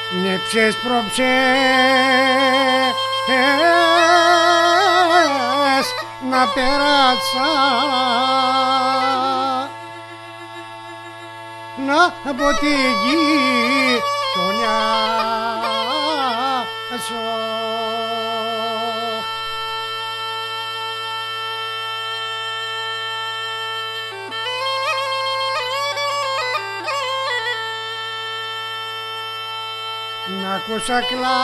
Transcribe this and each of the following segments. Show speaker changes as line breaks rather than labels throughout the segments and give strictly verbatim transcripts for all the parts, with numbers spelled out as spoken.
νύψες προψές να περάσα να από τη γη τον νοιάσω. Να ακούσα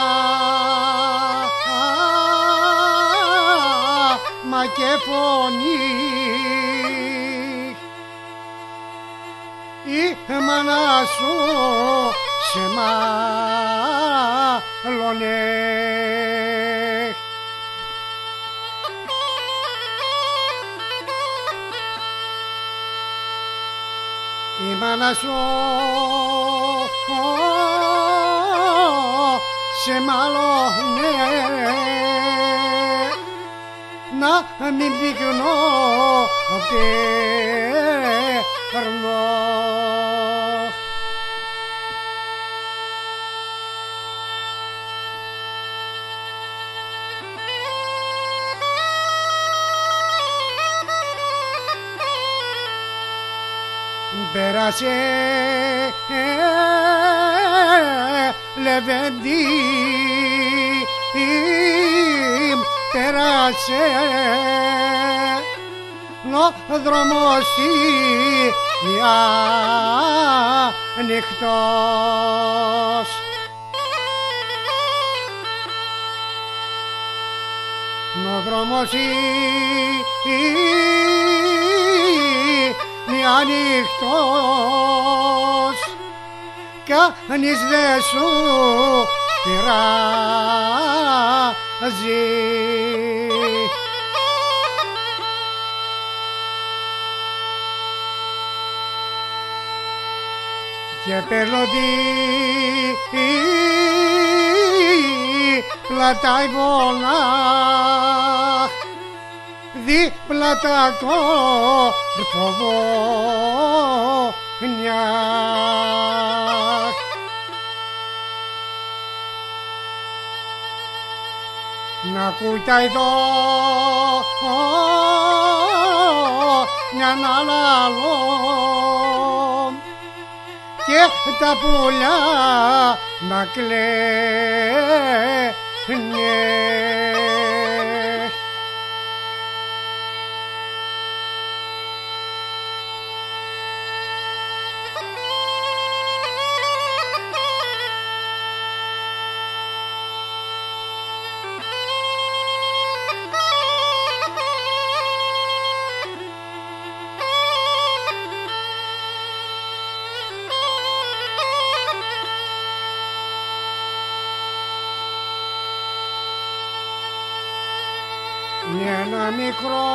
κλάμα και φωνή η μάνα σου σε μάλλονε. Η μάνα σου σε μάλλονε να μην πυκνώ παίρνω. Πέρασε λεβέντη, πέρασε ο δρόμος ανοιχτός. Ο δρόμος είναι ανοιχτός, κανείς δε σου πειράζει. Και παίρνω δίπλα τα εικόνα, δίπλα τα κορφοβόνια. Να ακούει τα ειδόνια να λαλώ και τα πουλιά να κλαίνε. Ένα μικρό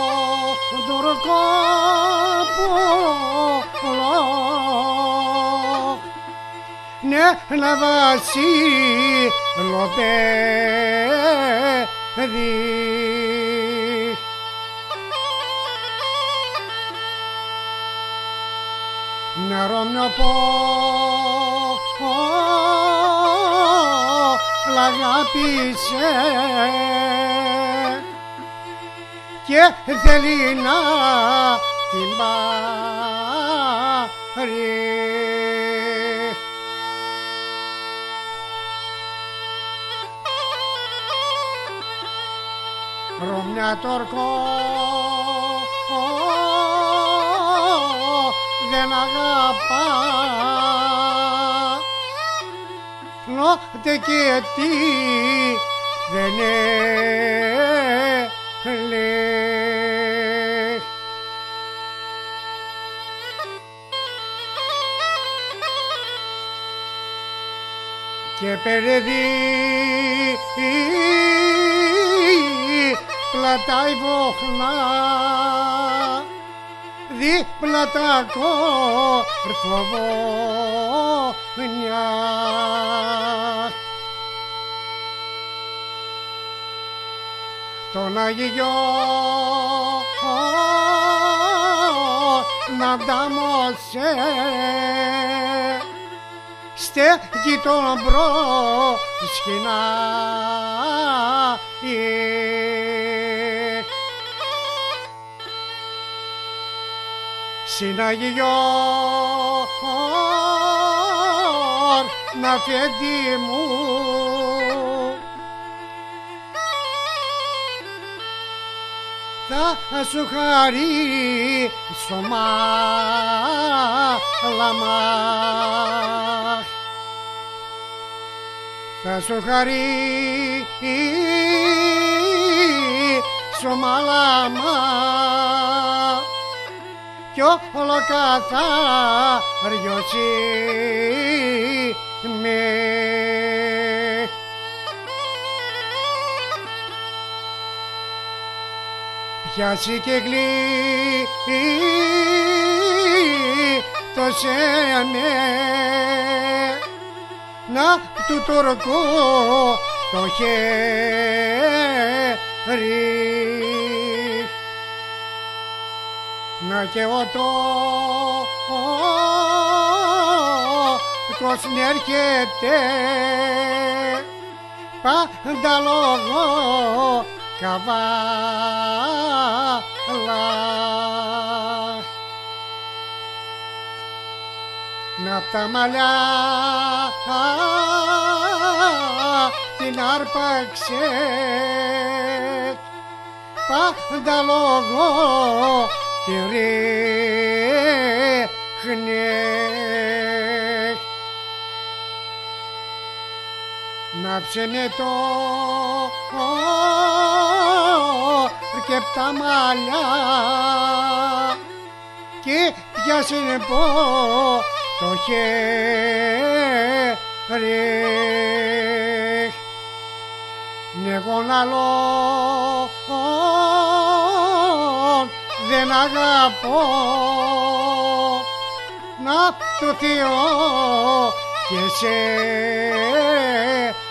τουρκόπουλο, ναι, ένα βασίλειο παιδί, νερόμοιο πόλ αγάπησε και θέλει να την πάρει. Ρωμιά τορκό δεν αγαπά, νότε και τι δεν λέει. Και παιδί πλατάει βόχνα, δίπλα τα κορφοβόνια. Τον Αγιο να ντάμωσε στέκει τον προσκυνάει. Συναγιόρ να φεύγει μου θα σου χαρίσω μάλαμα, θα σου χαρίσω μάλαμα κι όλο καθάριωτσι με. Πιάσει και γλίτωσε με να του τορκώ το χέρι, να και ο τόρκος έρχεται πάντα λόγω καβάλα, να απ' τα μαλλιά την άρπαξε πάντα λόγω την ρίχνε, να ψήνε το και απ' τα μαλλιά και πιάσε πω το χέρι. Εγώ άλλον δεν αγαπώ, να το Θεό και σε